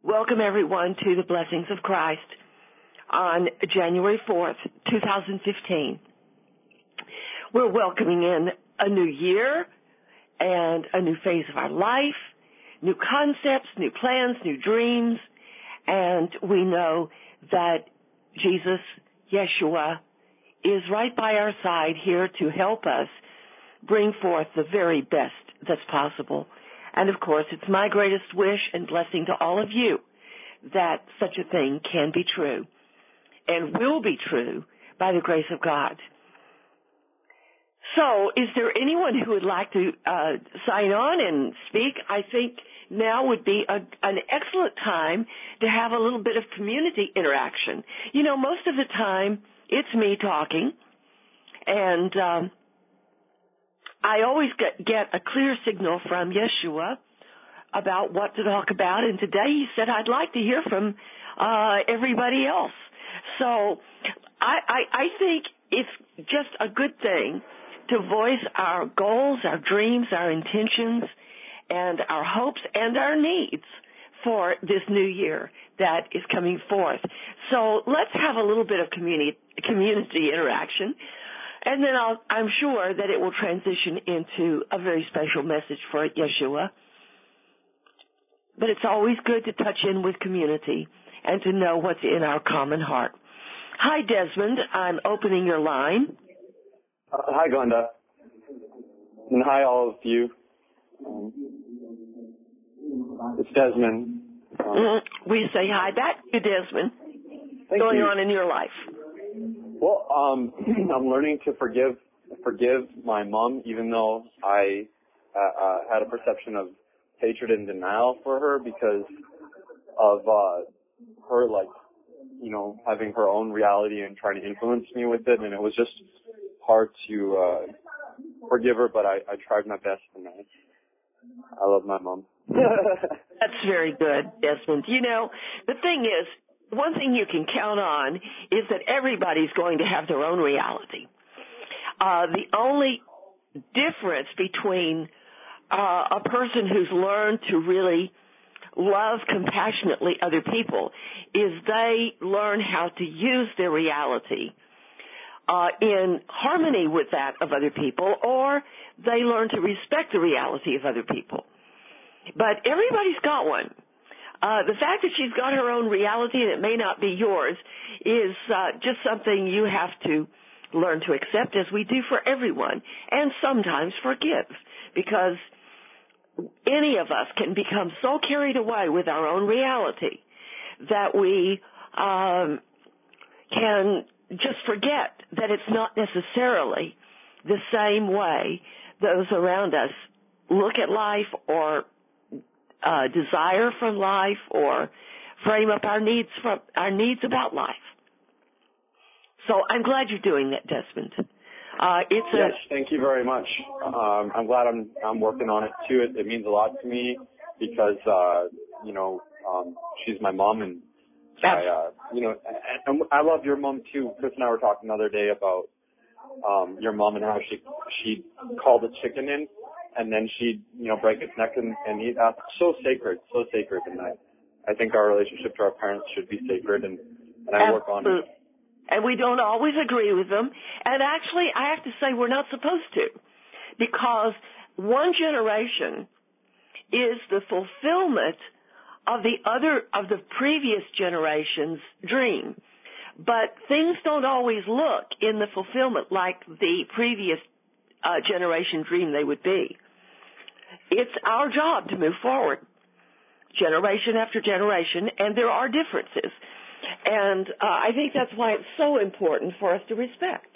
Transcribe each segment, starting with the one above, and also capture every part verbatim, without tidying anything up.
Welcome, everyone, to the Blessings of Christ on January fourth, twenty fifteen. We're welcoming in a new year and a new phase of our life, new concepts, new plans, new dreams, and we know that Jesus, Yeshua, is right by our side here to help us bring forth the very best that's possible. And, of course, it's my greatest wish and blessing to all of you that such a thing can be true and will be true by the grace of God. So is there anyone who would like to uh, sign on and speak? I think now would be a, an excellent time to have a little bit of community interaction. You know, most of the time it's me talking, and um, I always get, get a clear signal from Yeshua about what to talk about, and today he said, I'd like to hear from uh, everybody else. So I, I, I think it's just a good thing to voice our goals, our dreams, our intentions, and our hopes and our needs for this new year that is coming forth. So let's have a little bit of community, community interaction. And then I'll, I'm sure that it will transition into a very special message for Yeshua. But it's always good to touch in with community and to know what's in our common heart. Hi, Desmond. I'm opening your line. Uh, hi, Glenda. And hi, all of you. Um, it's Desmond. Um, mm-hmm. We say hi back to Desmond. Thank going you. on in your life? Well, um, I'm learning to forgive forgive my mom, even though I uh, uh, had a perception of hatred and denial for her because of uh, her, like, you know, having her own reality and trying to influence me with it, and it was just hard to uh, forgive her, but I, I tried my best, and I, I love my mom. That's very good, Desmond. You know, the thing is, one thing you can count on is that everybody's going to have their own reality. Uh, the only difference between uh, a person who's learned to really love compassionately other people is they learn how to use their reality uh, in harmony with that of other people, or they learn to respect the reality of other people. But everybody's got one. Uh, the fact that she's got her own reality and it may not be yours is uh, just something you have to learn to accept, as we do for everyone, and sometimes forgive, because any of us can become so carried away with our own reality that we um, can just forget that it's not necessarily the same way those around us look at life or Uh, desire from life or frame up our needs from our needs about life. So I'm glad you're doing that, Desmond. Uh, it's yes, a, thank you very much. Um, I'm glad I'm I'm working on it too. It, it means a lot to me because uh, you know um, she's my mom, and I uh, you know and, and I love your mom too. Chris and I were talking the other day about um, your mom and how she she called a chicken in. And then she'd, you know, break its neck and, and eat. Uh, so sacred, so sacred. And I, I think our relationship to our parents should be sacred, and, and I work on it. And we don't always agree with them. And actually, I have to say we're not supposed to, because one generation is the fulfillment of the other, of the previous generation's dream. But things don't always look in the fulfillment like the previous uh, generation dream they would be. It's our job to move forward, generation after generation, and there are differences. And uh, I think that's why it's so important for us to respect.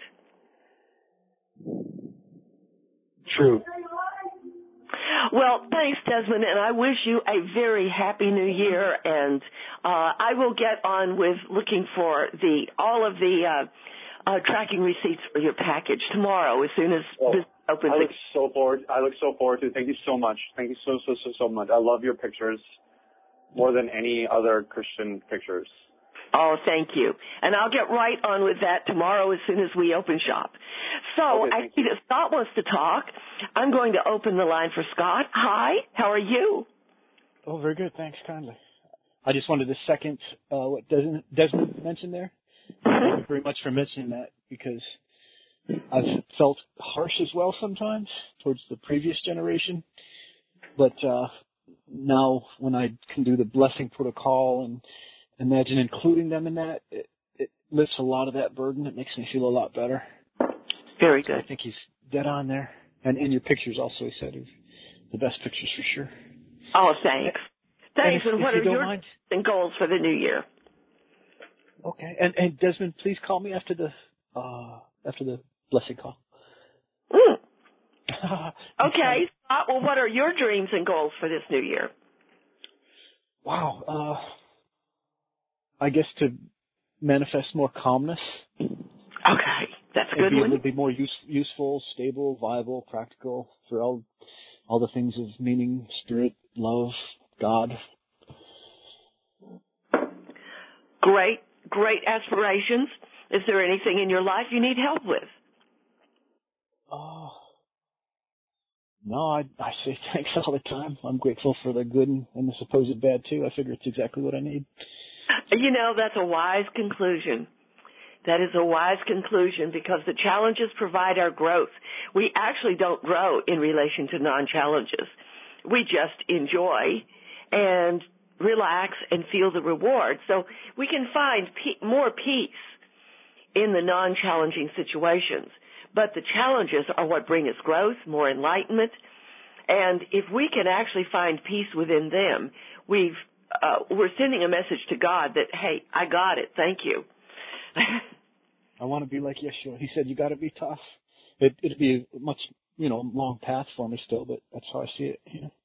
True. Well, thanks, Desmond, and I wish you a very happy new year, and uh, I will get on with looking for the all of the uh, uh, tracking receipts for your package tomorrow as soon as oh, business opens. I look so forward. I look so forward to it. Thank you so much. Thank you so so so so much. I love your pictures more than any other Christian pictures. Oh, thank you. And I'll get right on with that tomorrow as soon as we open shop. So okay, I see that Scott wants to talk. I'm going to open the line for Scott. Hi, how are you? Oh, very good. Thanks kindly. I just wanted to second uh, what Desmond, Desmond mentioned there. Thank you very much for mentioning that, because I've felt harsh as well sometimes towards the previous generation. But uh, now when I can do the blessing protocol and imagine including them in that, it, it lifts a lot of that burden. It makes me feel a lot better. Very good. So I think he's dead on there. And in your pictures also, he said, the best pictures for sure. Oh, thanks. Thanks. And, if, and what if are you your mind, goals for the new year? Okay. And, and Desmond, please call me after the uh, after the blessing call. Mm. Okay. Scott, well, what are your dreams and goals for this new year? Wow. Uh, I guess to manifest more calmness. Okay. That's a good and be one. able to be more use, useful, stable, viable, practical for all all the things of meaning, spirit, love, God. Great, great aspirations. Is there anything in your life you need help with? Oh, no, I, I say thanks all the time. I'm grateful for the good and, and the supposed bad, too. I figure it's exactly what I need. You know, that's a wise conclusion. That is a wise conclusion, because the challenges provide our growth. We actually don't grow in relation to non-challenges. We just enjoy and relax and feel the reward. So we can find pe- more peace in the non-challenging situations. But the challenges are what bring us growth, more enlightenment. And if we can actually find peace within them, we've, uh, we're sending a message to God that, hey, I got it. Thank you. I want to be like Yeshua. He said, you got to be tough. It, it'd be a much, you know, long path for me still, but that's how I see it. You know?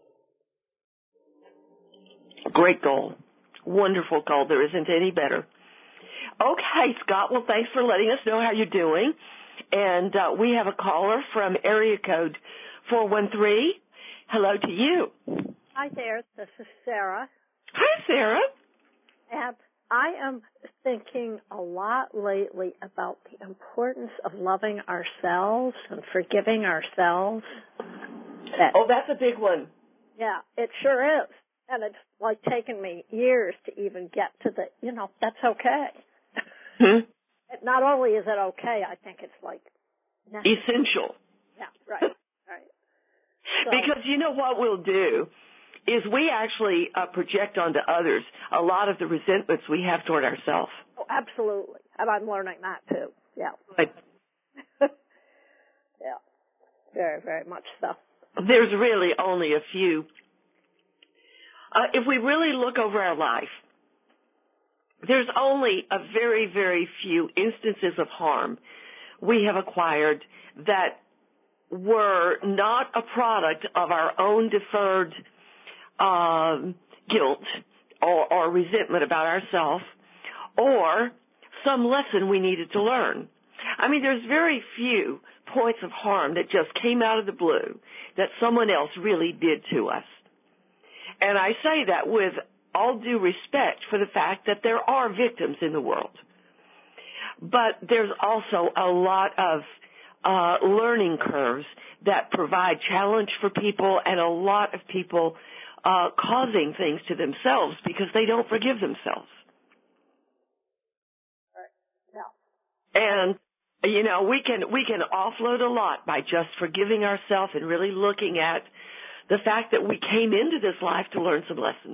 Great goal. Wonderful goal. There isn't any better. Okay, Scott. Well, thanks for letting us know how you're doing. And uh, we have a caller from area code four one three. Hello to you. Hi there. This is Sarah. Hi, Sarah. And I am thinking a lot lately about the importance of loving ourselves and forgiving ourselves. That, oh, that's a big one. Yeah, it sure is. And it's like taken me years to even get to the, you know, that's okay. Hmm? Not only is it okay, I think it's like necessary. Essential. Yeah, right, right. So, because you know what we'll do is we actually uh, project onto others a lot of the resentments we have toward ourselves. Oh, absolutely. And I'm learning that too. Yeah. Right. Yeah. Very, very much so. There's really only a few. Uh, if we really look over our life, there's only a very, very few instances of harm we have acquired that were not a product of our own deferred um, guilt or, or resentment about ourselves, or some lesson we needed to learn. I mean, there's very few points of harm that just came out of the blue that someone else really did to us. And I say that with all due respect for the fact that there are victims in the world. But there's also a lot of uh, learning curves that provide challenge for people, and a lot of people uh, causing things to themselves because they don't forgive themselves. Yeah. And, you know, we can we can offload a lot by just forgiving ourselves and really looking at the fact that we came into this life to learn some lessons.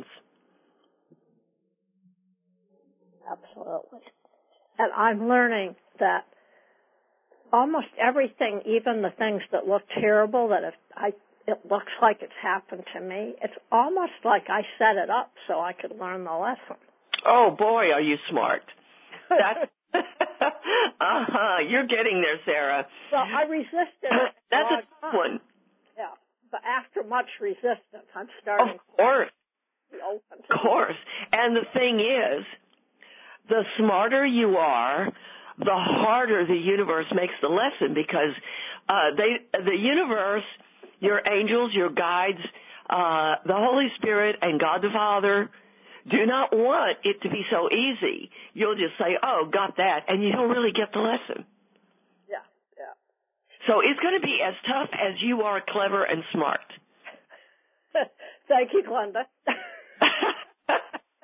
Absolutely. And I'm learning that almost everything, even the things that look terrible, that if I, it looks like it's happened to me, it's almost like I set it up so I could learn the lesson. Oh, boy, are you smart. That's, uh-huh, you're getting there, Sarah. Well, I resisted it. That's a tough one. Yeah, but after much resistance, I'm starting Of course. to be open to Of course. And the thing is, the smarter you are, the harder the universe makes the lesson, because uh, they, the universe, your angels, your guides, uh, the Holy Spirit, and God the Father do not want it to be so easy. You'll just say, oh, got that, and you don't really get the lesson. Yeah, yeah. So it's going to be as tough as you are clever and smart. Thank you, Glenda.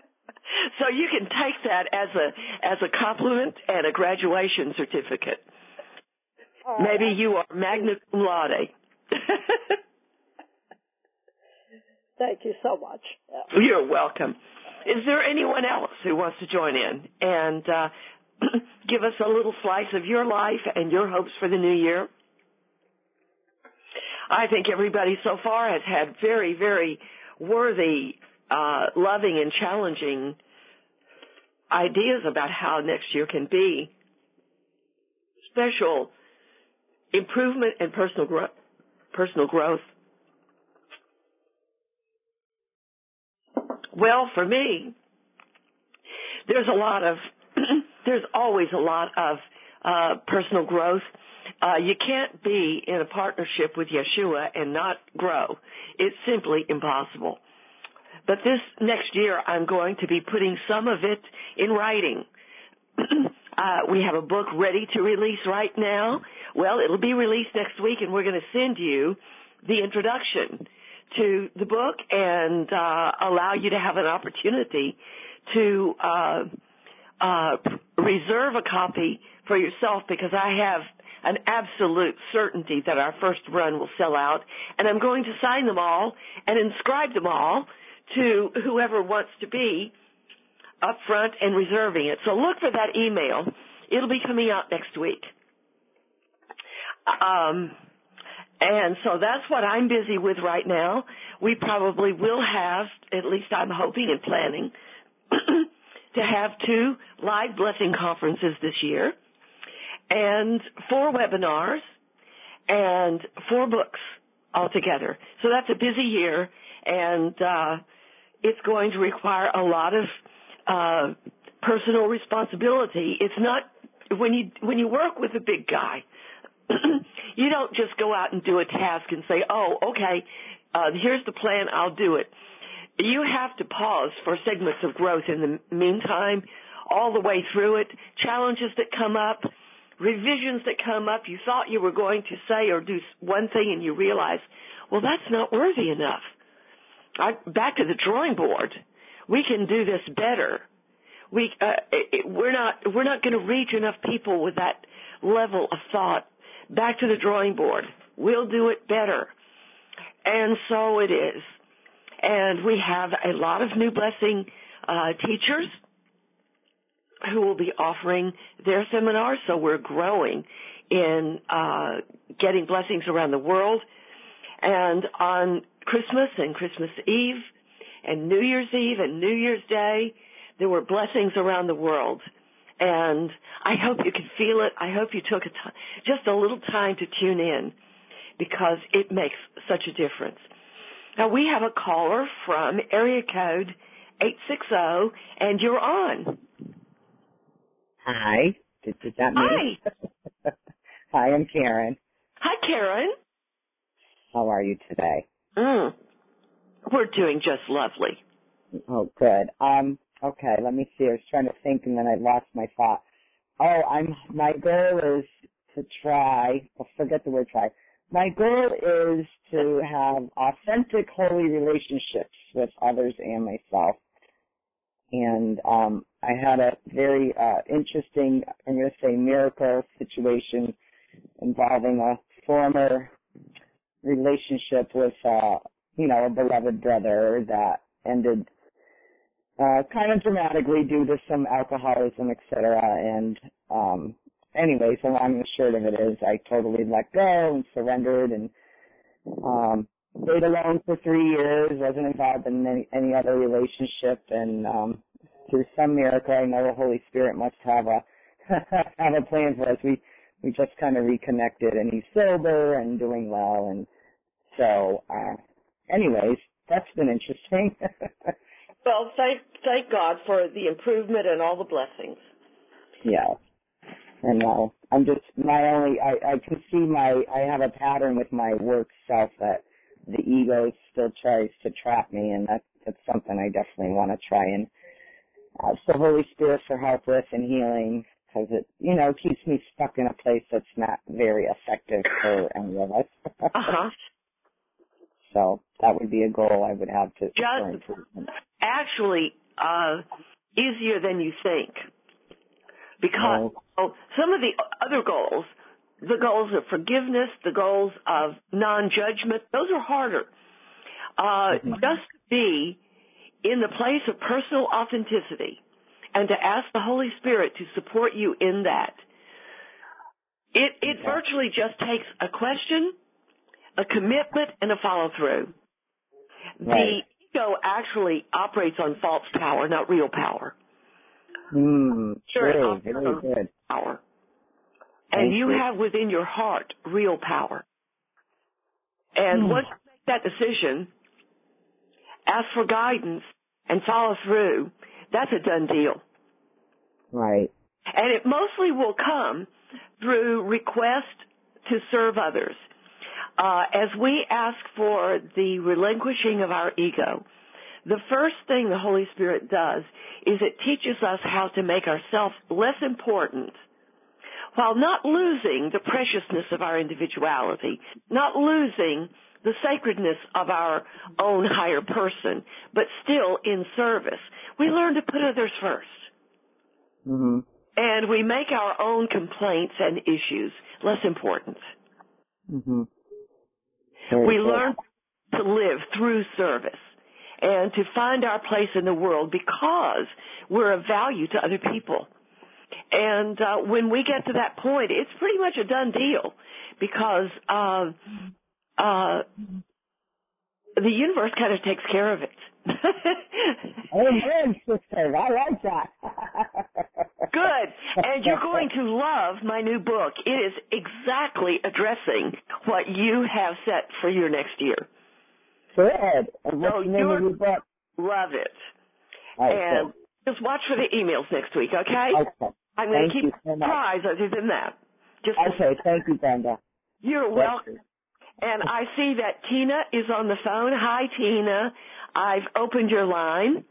So you can take that as a as a compliment and a graduation certificate. Oh, Maybe you are magna cum laude. Thank you so much. You're welcome. Is there anyone else who wants to join in and uh, give us a little slice of your life and your hopes for the new year? I think everybody so far has had very, very worthy, uh, loving, and challenging ideas about how next year can be. Special improvement and personal growth. Personal growth. Well, for me, there's a lot of, there's always a lot of uh, personal growth. Uh, you can't be in a partnership with Yeshua and not grow. It's simply impossible. But this next year, I'm going to be putting some of it in writing. uh, we have a book ready to release right now. Well, it'll be released next week, and we're going to send you the introduction to the book and uh, allow you to have an opportunity to uh, uh, reserve a copy for yourself, because I have an absolute certainty that our first run will sell out, and I'm going to sign them all and inscribe them all to whoever wants to be up front and reserving it. So look for that email. It'll be coming out next week. Um, and so that's what I'm busy with right now. We probably will have, at least I'm hoping and planning, to have two live blessing conferences this year, and four webinars, and four books altogether. So that's a busy year, and uh, it's going to require a lot of uh, personal responsibility. It's not, when you when you work with a big guy, you don't just go out and do a task and say, oh, okay, uh, here's the plan, I'll do it. You have to pause for segments of growth in the meantime, all the way through it, challenges that come up, revisions that come up. You thought you were going to say or do one thing and you realize, well, that's not worthy enough. I, back to the drawing board. We can do this better. We, uh, it, we're not, we're not going to reach enough people with that level of thought. Back to the drawing board. We'll do it better. And so it is. And we have a lot of new blessing uh, teachers who will be offering their seminars. So we're growing in uh, getting blessings around the world. And on Christmas and Christmas Eve and New Year's Eve and New Year's Day, there were blessings around the world. And I hope you could feel it. I hope you took a t- just a little time to tune in, because it makes such a difference. Now, we have a caller from area code eight six zero, and you're on. Hi. Is, is that me? Hi. Hi, I'm Karen. Hi, Karen. How are you today? Mm. We're doing just lovely. Oh, good. Um. Okay, let me see. I was trying to think, and then I lost my thought. Oh, I'm. My goal is to try. Oh, forget the word try. My goal is to have authentic, holy relationships with others and myself. And um, I had a very uh, interesting, I'm going to say, miracle situation involving a former relationship with, uh, you know, a beloved brother that ended uh, kind of dramatically due to some alcoholism, et cetera. And um, anyways, the long and short of it is I totally let go and surrendered and um, stayed alone for three years, wasn't involved in any, any other relationship, and um, through some miracle, I know the Holy Spirit must have a have a plan for us. We we just kind of reconnected, and he's sober and doing well, and so, uh, anyways, that's been interesting. Well, thank thank God for the improvement and all the blessings. Yeah. And uh, I'm just, my only, I, I can see my, I have a pattern with my work self that the ego still tries to trap me, and that's, that's something I definitely want to try and ask the Holy Spirit for help with and healing, because it, you know, keeps me stuck in a place that's not very effective for any of us. Uh-huh. So that would be a goal I would have to Just, for improvement. Actually, uh, easier than you think. Because oh, some of the other goals, the goals of forgiveness, the goals of non-judgment, those are harder. Uh, mm-hmm. Just to be in the place of personal authenticity and to ask the Holy Spirit to support you in that. It, it okay. virtually just takes a question, a commitment, and a follow-through. Right. The ego actually operates on false power, not real power. Mm, true. Very good. Power. And Thank you, you have within your heart real power. And mm. once you make that decision, ask for guidance and follow through, that's a done deal. Right. And it mostly will come through request to serve others. Uh, as we ask for the relinquishing of our ego, the first thing the Holy Spirit does is it teaches us how to make ourselves less important while not losing the preciousness of our individuality, not losing the sacredness of our own higher person, but still in service. We learn to put others first. Mm-hmm. And we make our own complaints and issues less important. Mm-hmm. We learn to live through service and to find our place in the world because we're of value to other people. And uh, when we get to that point, it's pretty much a done deal because uh, uh, the universe kind of takes care of it. Amen, sister. I like that. Good. And you're going to love my new book. It is exactly addressing what you have set for your next year. Good. And what's so the name of your book? Love it. Right, and good. just watch for the emails next week, okay? Okay. I'm going to keep you so a surprise other than that. Just okay. Thank you, Brenda. You're welcome. And I see that Tina is on the phone. Hi, Tina. I've opened your line.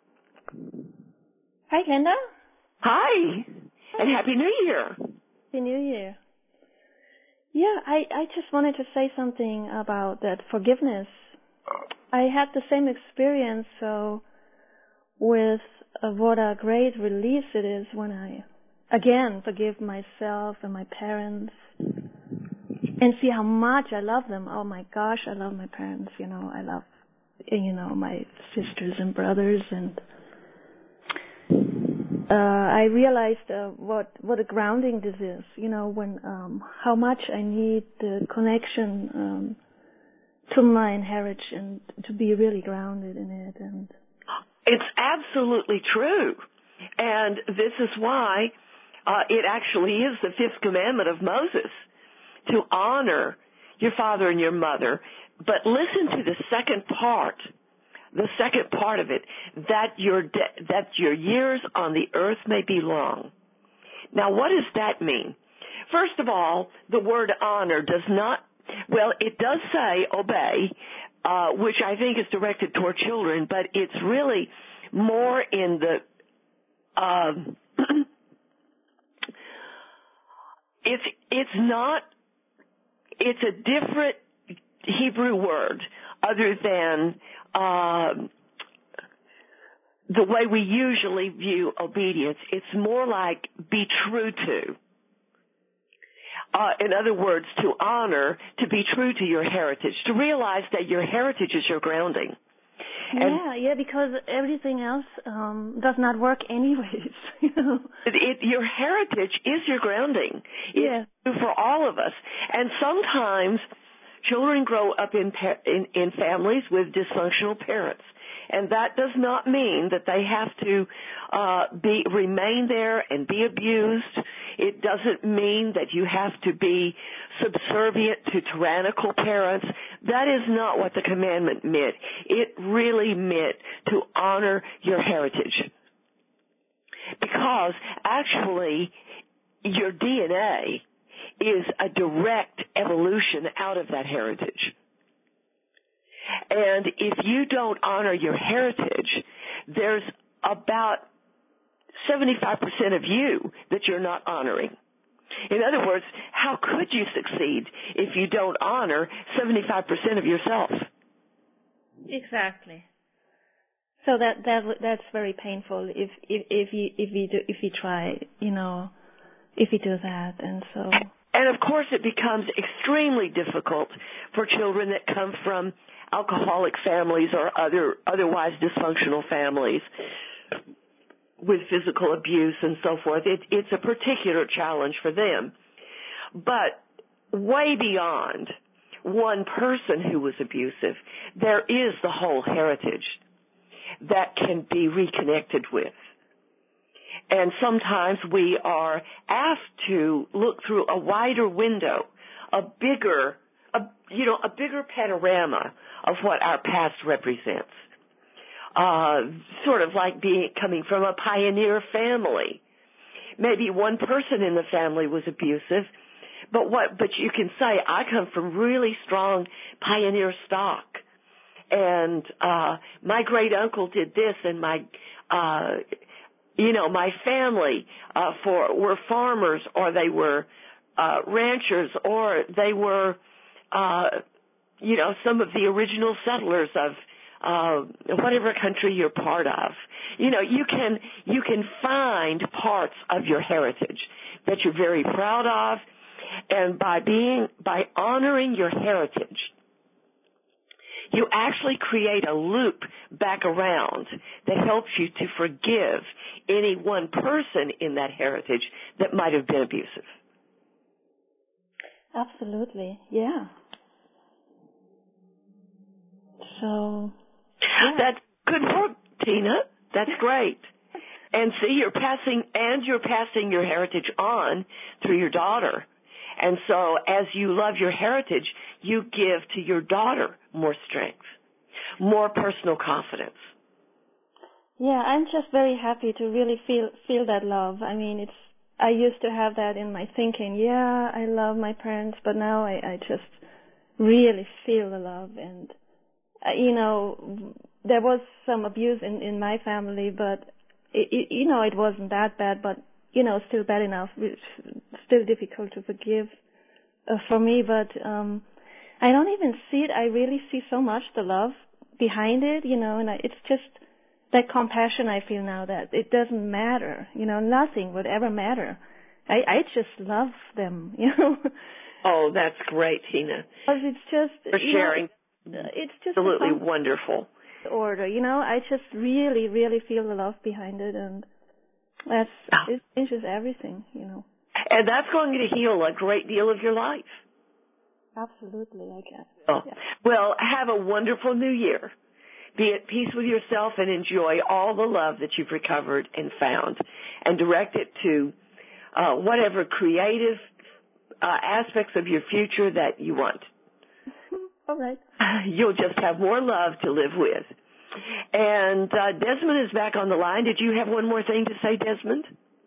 Hi, Glenda. Hi. And Happy New Year. Happy New Year. Yeah, I, I just wanted to say something about that forgiveness. I had the same experience, so with uh, what a great release it is when I, again, forgive myself and my parents and see how much I love them. Oh, my gosh, I love my parents. You know, I love, you know, my sisters and brothers. And uh, I realized uh, what what a grounding this is, you know, when um, how much I need the connection um, to my heritage and to be really grounded in it. And it's absolutely true. And this is why uh, it actually is the fifth commandment of Moses, to honor your father and your mother. But listen to the second part, the second part of it, that your de- that your years on the earth may be long. Now, what does that mean? First of all, the word honor does not, well, it does say obey, uh, which I think is directed toward children, but it's really more in the, uh, it's, it's not, it's a different Hebrew word other than uh, the way we usually view obedience. It's more like be true to. Uh, in other words, to honor, to be true to your heritage, to realize that your heritage is your grounding. And yeah, yeah, because everything else um, does not work anyways. You know? it, it, your heritage is your grounding. Yeah. It's for all of us. And sometimes children grow up in, in in families with dysfunctional parents, and that does not mean that they have to uh, be remain there and be abused. It doesn't mean that you have to be subservient to tyrannical parents. That is not what the commandment meant. It really meant to honor your heritage, because actually your D N A is a direct evolution out of that heritage. And if you don't honor your heritage, there's about seventy-five percent of you that you're not honoring. In other words, how could you succeed if you don't honor seventy-five percent of yourself? Exactly. So that that that's very painful if if if you if you do if you try, you know, if you do that, and so. And of course, it becomes extremely difficult for children that come from alcoholic families or other otherwise dysfunctional families with physical abuse and so forth. It, it's a particular challenge for them. But way beyond one person who was abusive, there is the whole heritage that can be reconnected with. And sometimes we are asked to look through a wider window, a bigger, a, you know, a bigger panorama of what our past represents. Uh, sort of like being, coming from a pioneer family. Maybe one person in the family was abusive, but what, but you can say, I come from really strong pioneer stock. And, uh, my great uncle did this, and my, uh, you know, my family, uh, for, were farmers, or they were, uh, ranchers, or they were, uh, you know, some of the original settlers of, uh, whatever country you're part of. You know, you can, you can find parts of your heritage that you're very proud of, and by being, by honoring your heritage, you actually create a loop back around that helps you to forgive any one person in that heritage that might have been abusive. Absolutely, yeah. So, yeah. That's good work, Tina. That's great. And see, you're passing, and you're passing your heritage on through your daughter. And so as you love your heritage, you give to your daughter more strength, more personal confidence. Yeah, I'm just very happy to really feel feel that love. I mean, it's I used to have that in my thinking. Yeah, I love my parents, but now I, I just really feel the love. And, uh, you know, there was some abuse in, in my family, but, it, it, you know, it wasn't that bad, but you know, still bad enough. It's still difficult to forgive uh, for me, but um, I don't even see it. I really see so much the love behind it, you know, and I, it's just that compassion I feel now that it doesn't matter, you know, nothing would ever matter. I, I just love them, you know. Oh, that's great, Tina. Because it's just for sharing. Know, it's just absolutely wonderful. Order, you know. I just really, really feel the love behind it, and that's it changes everything, you know. And that's going to heal a great deal of your life. Absolutely, I guess. Oh. Yeah. Well, have a wonderful new year. Be at peace with yourself and enjoy all the love that you've recovered and found, and direct it to uh, whatever creative uh, aspects of your future that you want. All right. You'll just have more love to live with. And uh, Desmond is back on the line. Did you have one more thing to say, Desmond?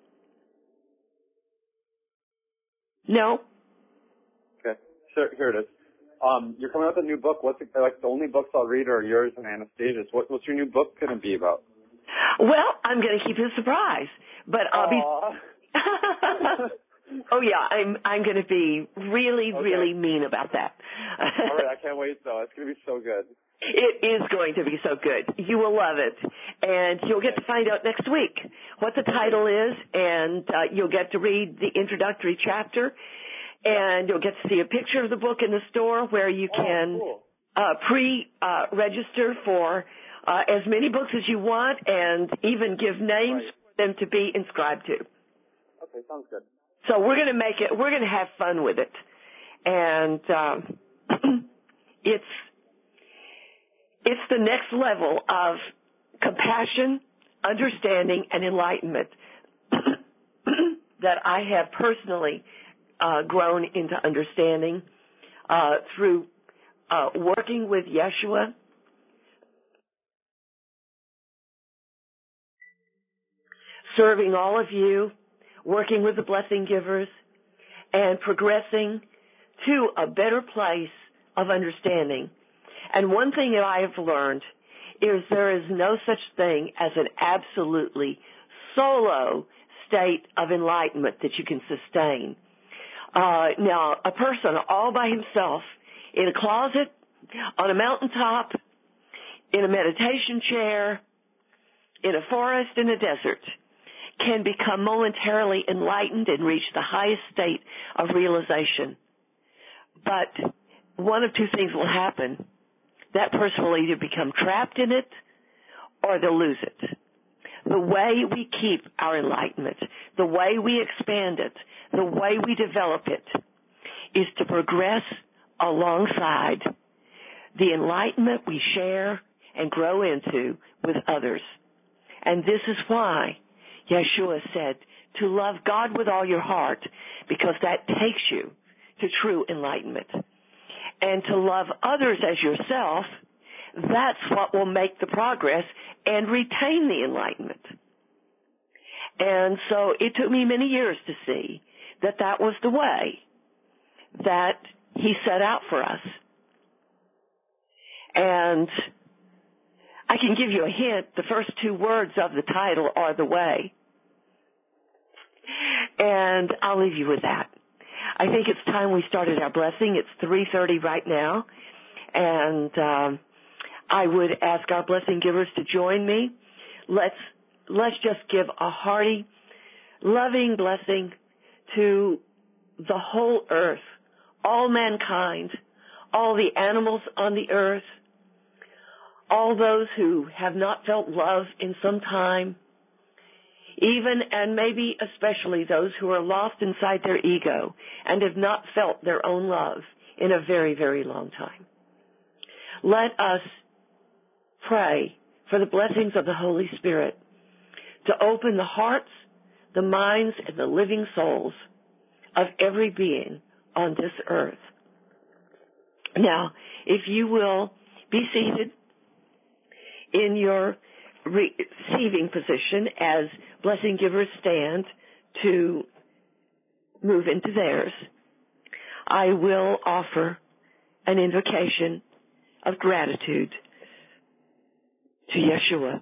No? Okay. Sure, here it is. Um, you're coming out with a new book. What's it, like the only books I'll read are yours and Anastasia's. What, what's your new book going to be about? Well, I'm going to keep it a surprise, but I'll Aww. be. Oh yeah, I'm I'm going to be really okay. really mean about that. All right, I can't wait though. It's going to be so good. It is going to be so good. You will love it, and you'll get to find out next week what the title is, and uh, you'll get to read the introductory chapter, and you'll get to see a picture of the book in the store where you can oh, cool. uh, pre-register uh, for uh, as many books as you want, and even give names right. for them to be inscribed to. Okay, sounds good. So we're going to make it. We're going to have fun with it, and um, it's it's the next level of compassion, understanding, and enlightenment that I have personally uh, grown into understanding uh, through uh, working with Yeshua, serving all of you, working with the blessing givers, and progressing to a better place of understanding. And one thing that I have learned is there is no such thing as an absolutely solo state of enlightenment that you can sustain. Uh, now, a person all by himself in a closet, on a mountaintop, in a meditation chair, in a forest in a desert can become momentarily enlightened and reach the highest state of realization. But one of two things will happen. That person will either become trapped in it or they'll lose it. The way we keep our enlightenment, the way we expand it, the way we develop it is to progress alongside the enlightenment we share and grow into with others. And this is why Yeshua said to love God with all your heart, because that takes you to true enlightenment. And to love others as yourself, that's what will make the progress and retain the enlightenment. And so it took me many years to see that that was the way that he set out for us. And I can give you a hint. The first two words of the title are the way. And I'll leave you with that. I think it's time we started our blessing. It's three thirty right now. And um, I would ask our blessing givers to join me. Let's, let's just give a hearty, loving blessing to the whole earth, all mankind, all the animals on the earth, all those who have not felt love in some time, even and maybe especially those who are lost inside their ego and have not felt their own love in a very, very long time. Let us pray for the blessings of the Holy Spirit to open the hearts, the minds, and the living souls of every being on this earth. Now, if you will be seated in your receiving position as blessing givers stand to move into theirs, I will offer an invocation of gratitude to Yeshua.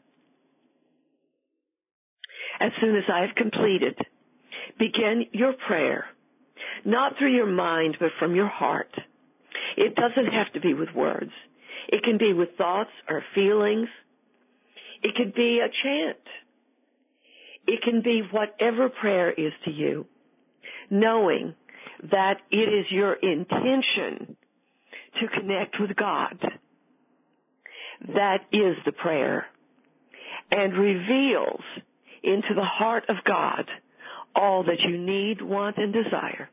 As soon as I have completed, begin your prayer, not through your mind, but from your heart. It doesn't have to be with words. It can be with thoughts or feelings. It can be a chant. It can be whatever prayer is to you, knowing that it is your intention to connect with God. That is the prayer, and reveals into the heart of God all that you need, want, and desire.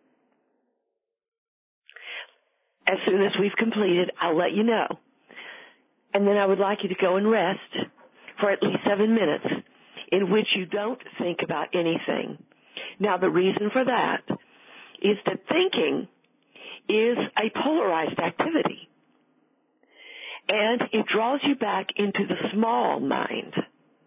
As soon as we've completed, I'll let you know. And then I would like you to go and rest for at least seven minutes in which you don't think about anything. Now, the reason for that is that thinking is a polarized activity. And it draws you back into the small mind.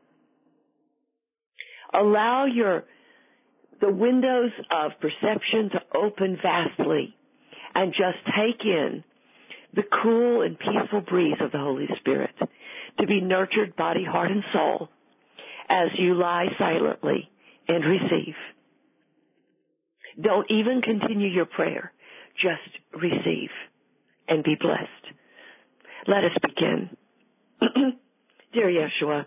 Allow your the windows of perception to open vastly and just take in the cool and peaceful breeze of the Holy Spirit to be nurtured body, heart, and soul as you lie silently and receive. Don't even continue your prayer. Just receive and be blessed. Let us begin. Dear Yeshua,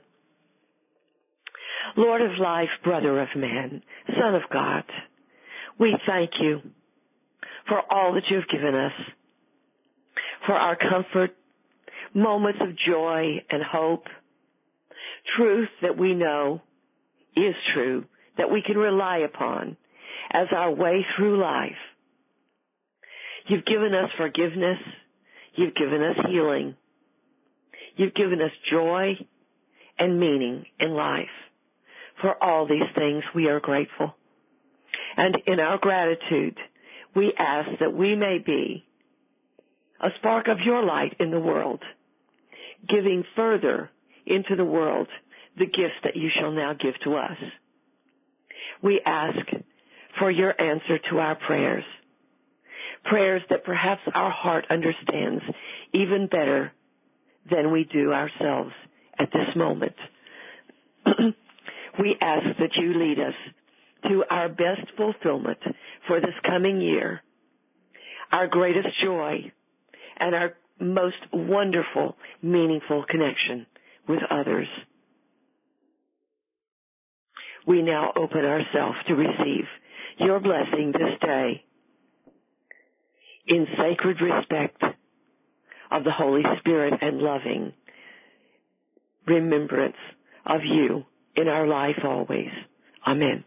Lord of life, brother of man, Son of God, we thank you for all that you have given us, for our comfort, moments of joy and hope, truth that we know is true, that we can rely upon as our way through life. You've given us forgiveness. You've given us healing. You've given us joy and meaning in life. For all these things, we are grateful. And in our gratitude, we ask that we may be a spark of your light in the world, giving further into the world the gifts that you shall now give to us. We ask for your answer to our prayers, prayers that perhaps our heart understands even better than we do ourselves at this moment. We ask that you lead us to our best fulfillment for this coming year, our greatest joy, and our most wonderful, meaningful connection with others. we now open ourselves to receive your blessing this day in sacred respect of the Holy Spirit and loving remembrance of you in our life always. Amen.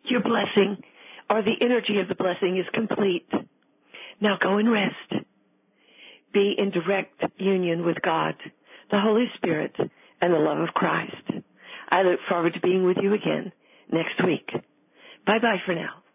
Your blessing, or the energy of the blessing, is complete. Now go and rest. Be in direct union with God, the Holy Spirit, and the love of Christ. I look forward to being with you again next week. Bye-bye for now.